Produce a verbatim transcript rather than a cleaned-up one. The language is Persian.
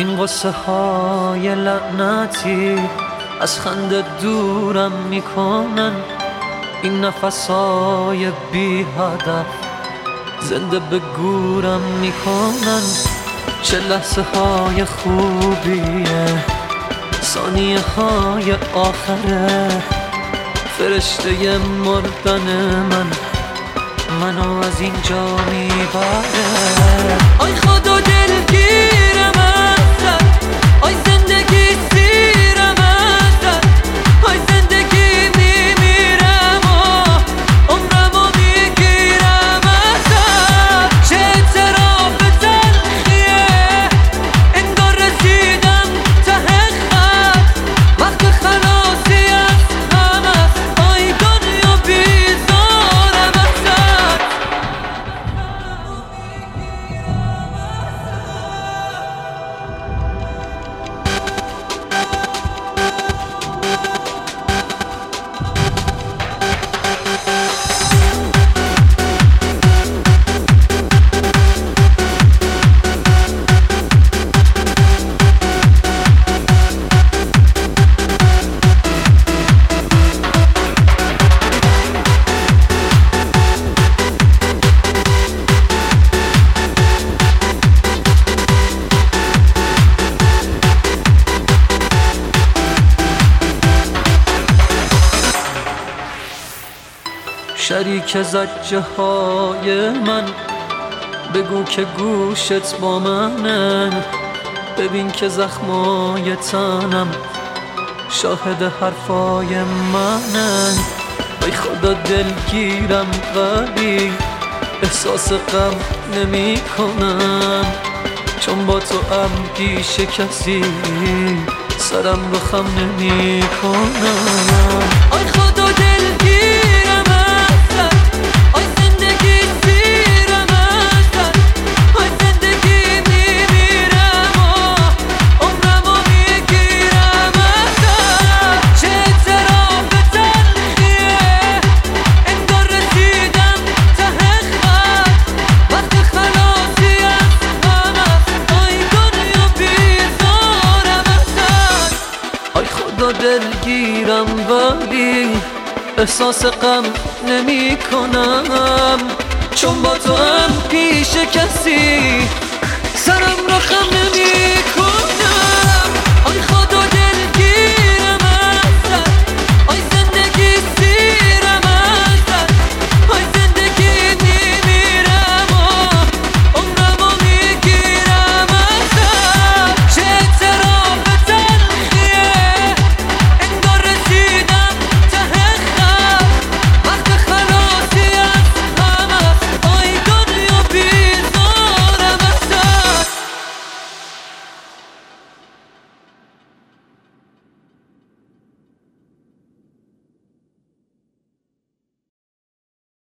این قصه های لعنتی از خنده دورم میکنن، این نفس های بی هدف زنده به گورم میکنن. چه لحظه های خوبیه، ثانیه های آخره، فرشته مردن من منو از اینجا میبره. آی خدا دلگیرم ازت، آی زندگی سیرم ازت، آی زندگی میمیرم و عمرمو میگیرم ازت. چه اعتراف تلخیه، انگار رسیدم ته خط، وقت خلاصی از غم است، آی دنیا بیزارم ازت. شریک زجه های من، بگو که گوشت با منه، ببین که زخمای تنم شاهد حرفای منه. ای خدا دلگیرم ولی احساس غم نمی کنم، چون با تو هم پیش کسی سرم رو خم نمی کنم. آی خدا دلگیرم ازت، آی زندگی سیرم ازت، آی زندگی میمیرم و عمرمو میگیرم ازت. چه اعتراف تلخیه، انگار رسیدم ته خط، وقت خلاصی از غم است، آی دنیا بیزارم ازت. آی خدا دلگیرم ولی احساس غم نمی کنم، چون با تو هم پیش کسی